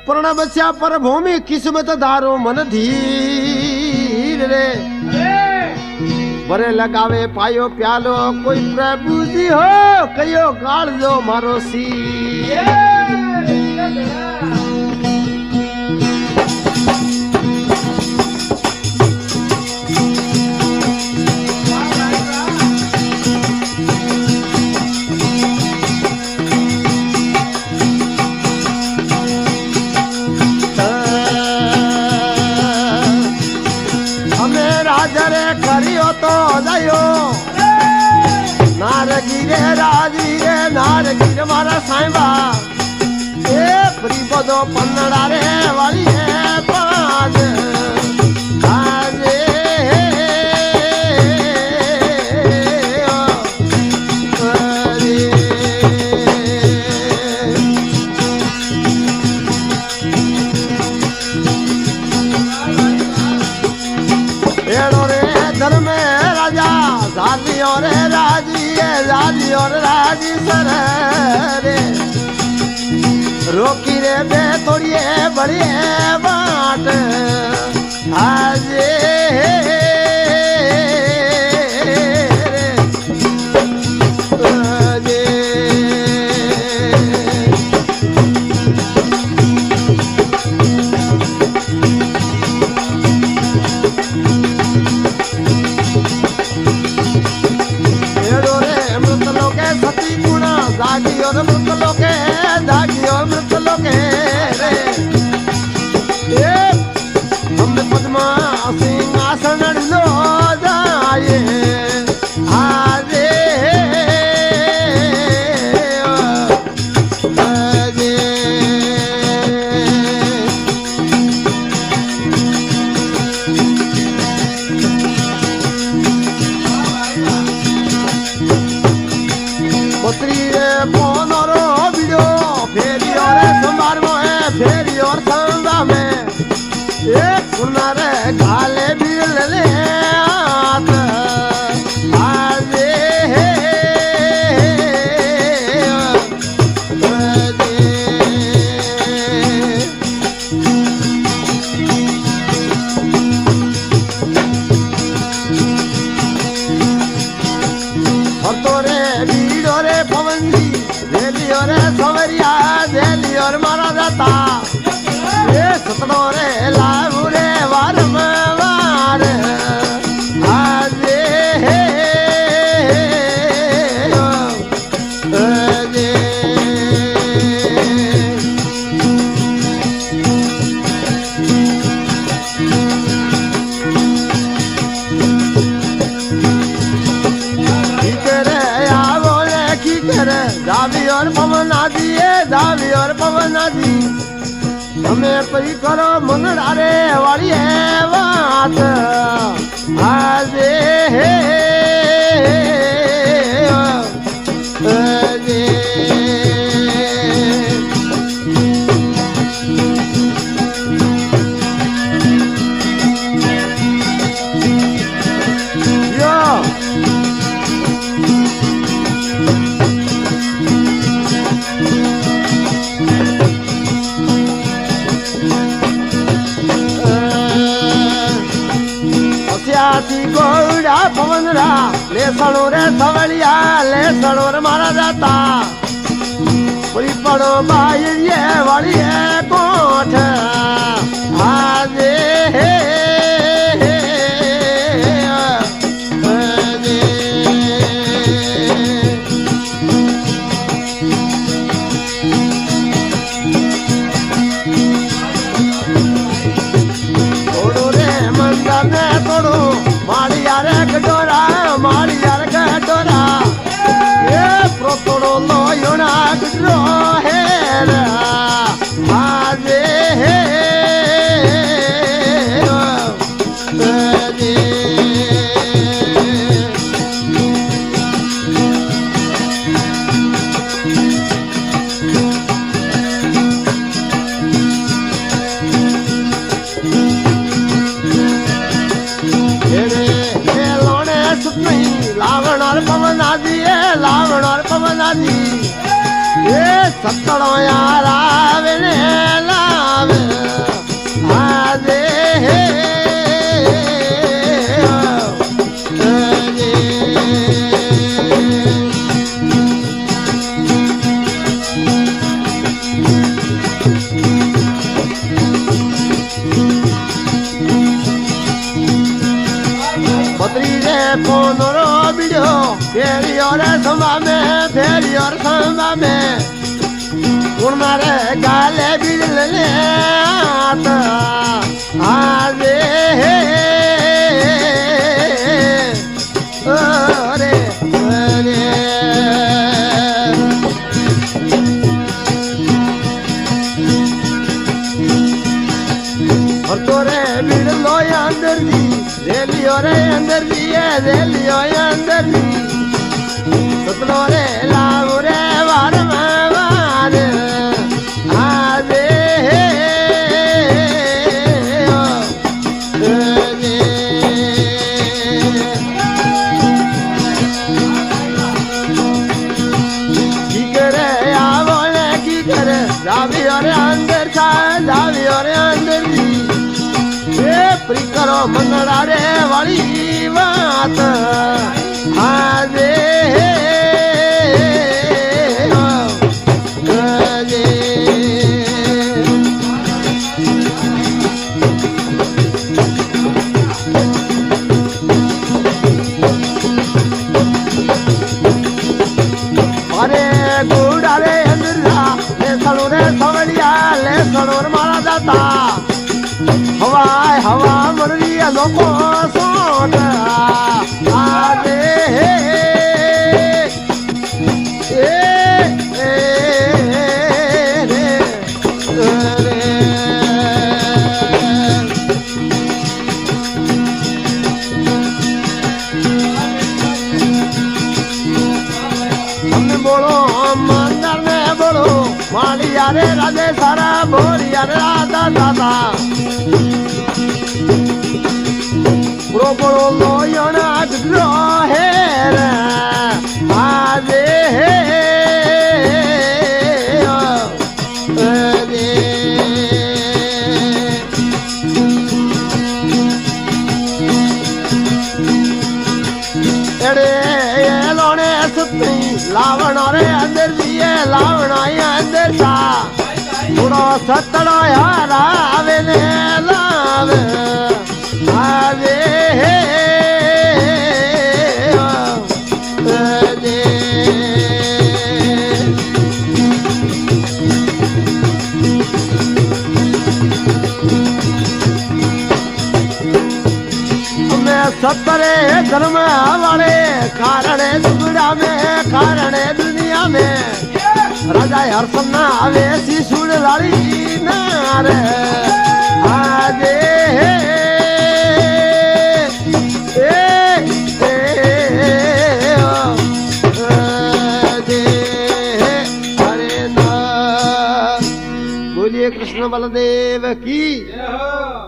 पूर्ण बस्या पर भूमि किस्मत धारो मन धीर रे बरे लगावे पायो प्यालो कोई प्रभु जी हो कयो गाल जो मारो सी नारगिरे राजीरे नारगिर मारा साईबा ए प्री बदो पन्नड़ा रे वाली है पाज आजे एड़ो रे धर्म राजा जालियो रे राजी और राजी सर रे रोकी रे बे थोड़िए बड़िए बाट आजे जागी और मृत लोके रे हम पद्मा सिंहासन लो जाए आजे पुत्री पोनरो फेरी और संदा में एक सुनारे गाले भी ले आत आजे और तोरे भीड़ो रे पवन जी रेलियो रे सवरिया देली और मारा जाता ये सतनो रे लाऊ रे वार वार आजे दावी और पवन आदि दावी और पवन आदि हमें परी करो मन डारे वाली है बात आजे गोड़ा पवन रा ले सड़ो रे सवलिया ले सड़ो रे मारा जाता कोई पड़ो बाई ये वाली है कोठ आजे तोड़ो रे मंदा में तोड़ो मालिया रे कटोरा मालिया रे कटोरा ये प्रोतोड़ो लो योना कटोरा है आजे लावण और पवन आदि लावण और पवन आदि ये सत्तड़ो यार आवे ने लावे और संभा में फेरी और संभा में उन मारे गाले बिजल ले आजे अरे अरे और तोरे बिजलो अंदर दी रेलियो रे अंदर दी रेलियो अंदर दी सतलो रे लाव रे वार मार आजे की करे आवो ने की करे जावी और अंदर था जावी और अंदर दी प्री करो मंगड़ा रे वाली बात आजे अरे गुड़ा रे अंदर ले सड़ो रे सवलिया ले सड़ो मारा जाता हवा मर रही है लोगों सोच आजे हमने बोलो मंदिर में बोलो मालिया रे राजे सारा बोलिया रे राधा दादा Bro bro lo yona dro hera aze ere lone sutti lavana re andar diye lavana andar tha pudo satda yara ave ne lave आजे मैं सतरे धर्म वाले कारण दुगड़ा में कारण दुनिया में राजा हरसन्ना आवे सी सुन लाड़ी नार आजे कृष्ण बलदेव की